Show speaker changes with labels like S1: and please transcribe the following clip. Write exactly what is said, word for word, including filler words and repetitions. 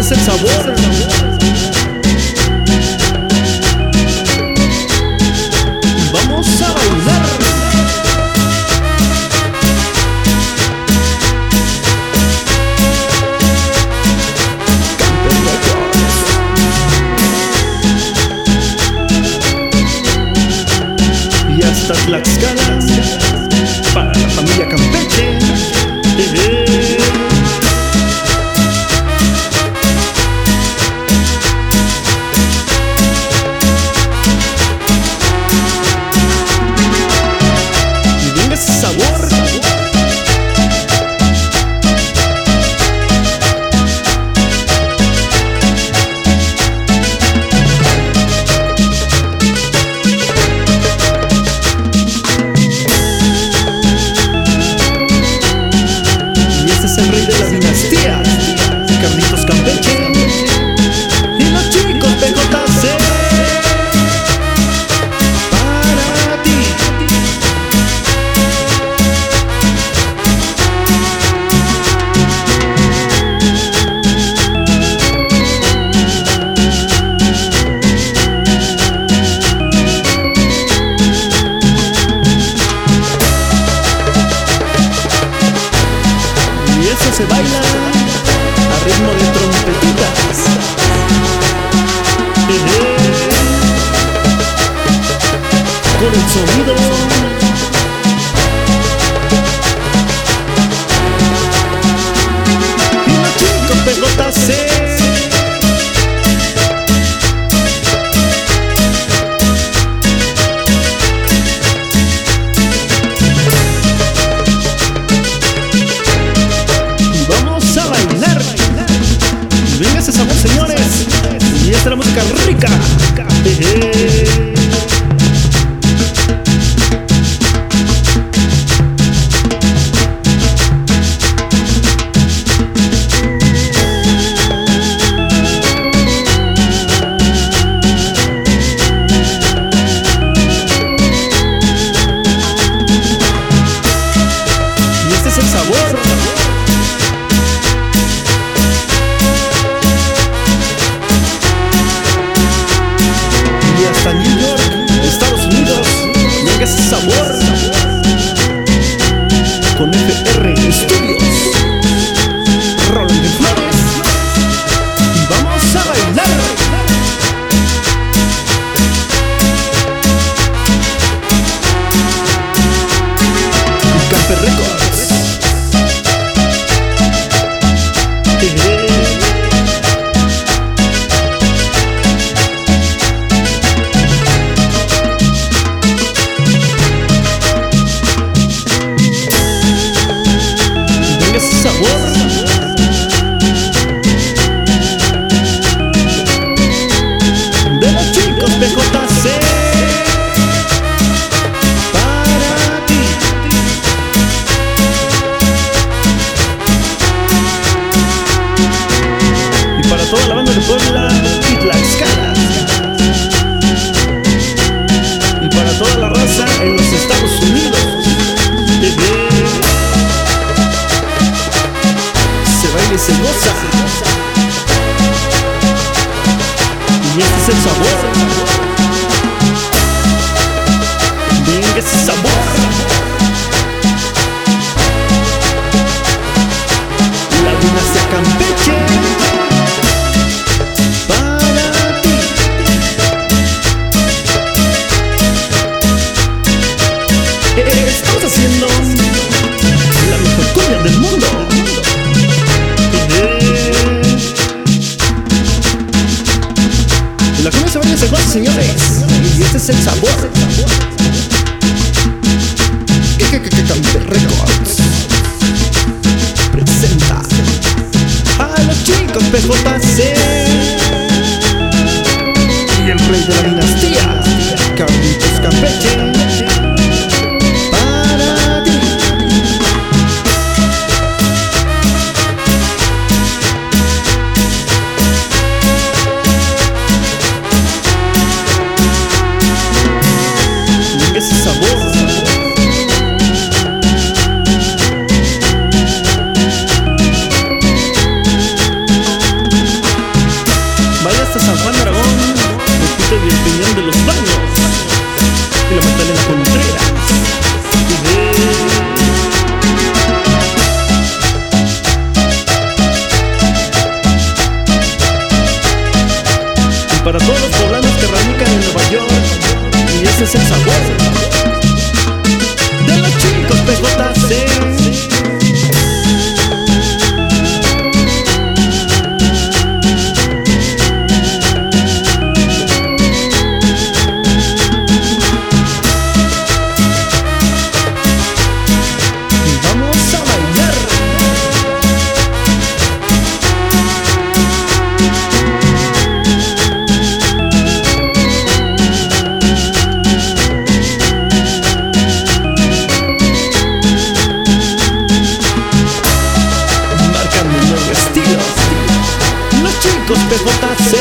S1: ese es el sabor. Vamos a bailar. Y hasta Tlaxcala, para la familia Campeche. Y venga ese sabor. El rey de la dinastía, Carlitos Campeche, y los chicos de J C. Para ti. Y eso se baila a ritmo de trompetitas. Con el sonido. Y los chicos de J C. Venga ese sabor, señores. Y esta es la música rica. Y este es el sabor. Hasta New York, Estados Unidos, venga ese sabor. Con F R Studios, Roland de Flores. Y vamos a bailar. Camper Records. Sabor. De los chicos de J C. Para ti. Y para toda la banda de Puebla y Tlaxcala. Y para toda la raza en los Estados Unidos. Y se goza. Y este es el sabor. Venga ese sabor. La dinastía Campeche. Para ti. Estamos haciendo la mejor cumbia del mundo. La cumbia se baila, se goza, señores. Y este es el sabor. Camper Records presenta a los chicos de J C y el rey de la dinastía, Carlitos Campeche. Para ti. para todos los poblanos que radican en Nueva York. Y ese es el sabor de los chicos P J C. P J C.